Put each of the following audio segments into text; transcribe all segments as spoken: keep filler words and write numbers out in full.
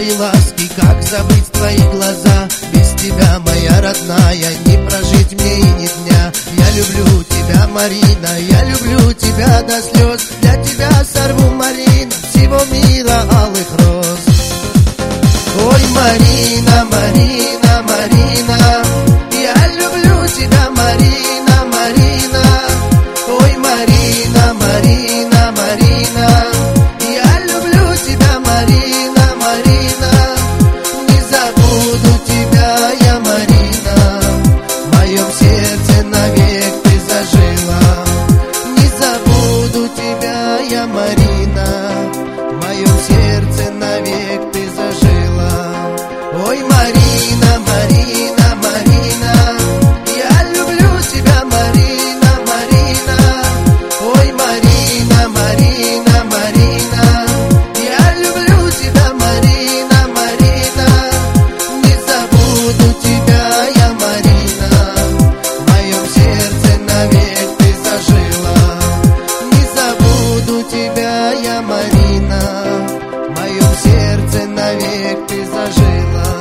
твои ласки, как забыть твои глаза? Без тебя, моя родная, не прожить мне и ни дня. Я люблю тебя, Марина, я люблю тебя до слез. Для тебя сорву, Марина, всего мира алых роз. Ой, Марина, Марина, Марина, я люблю тебя, Марина, Марина. Ой, Марина, Марина, Марина, я люблю тебя, Марина, Марина. Не забуду тебя я, Марина, в моем сердце навек ты зажила. Не забуду тебя я, Марина, в моем сердце навек ты зажила. Ой, Марина, Марина, Марина, я люблю тебя, Марина, Марина. Ой, Марина, Марина, Марина, я люблю тебя, Марина, Марина. Не забуду тебя я, Марина, в моем сердце навек ты зажила. Не забуду тебя я, Марина, в моем сердце навек ты зажила.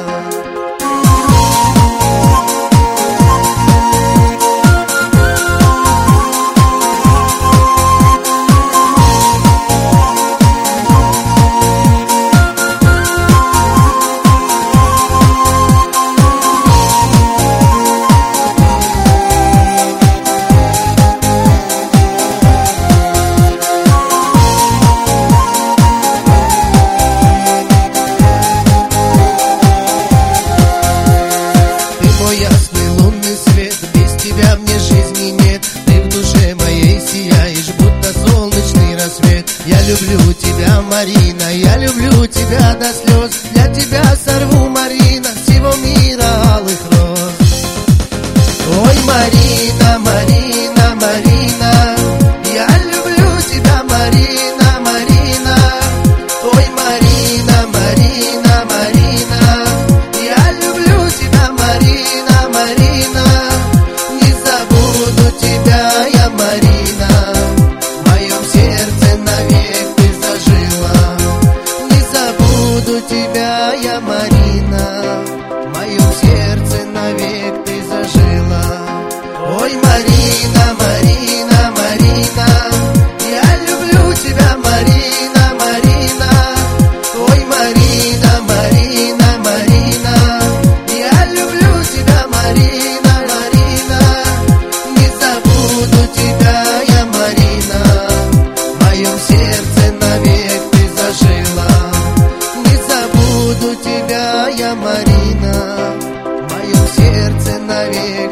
Ясный лунный свет, без тебя мне жизни нет. Ты в душе моей сияешь, будто солнечный рассвет. Я люблю тебя, Марина, я люблю тебя до слез. Для тебя сорву, Марина, всего мира алых роз. Ой, Марина, Марина, Марина, я люблю тебя, Марина, Марина. Ой, Марина, Марина, Марина, я люблю тебя, Марина, Марина. Не забуду тебя я, Марина, в моем сердце навек ты зажила. Не забуду тебя я, Марина, в моем сердце навек ты зажила. Ой, Марина, Марина, Марина, я люблю тебя, Марина, Марина. Ой, Марина, Марина, Марина, я люблю тебя, Марина, Марина. Не забуду тебя я, Марина, в моем сердце навек ты зажила. Не забуду тебя я, Марина, в моем сердце навек